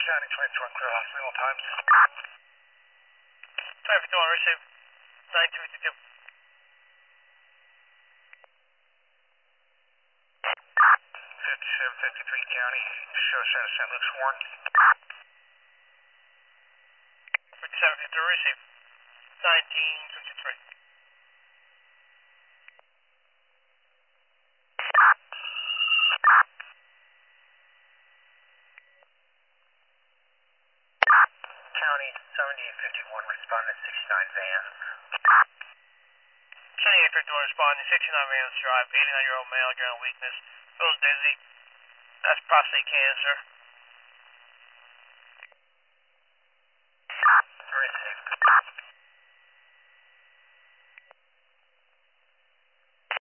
County 24 clear hospital times. 551 receive 9252. 5753 County, show Santa St. Luke's Warren. 5753 receive 1953. County 7851 responding 69 van. 7851 responding 69 Vans Drive, 89-year-old male, general weakness, feels dizzy, has prostate cancer.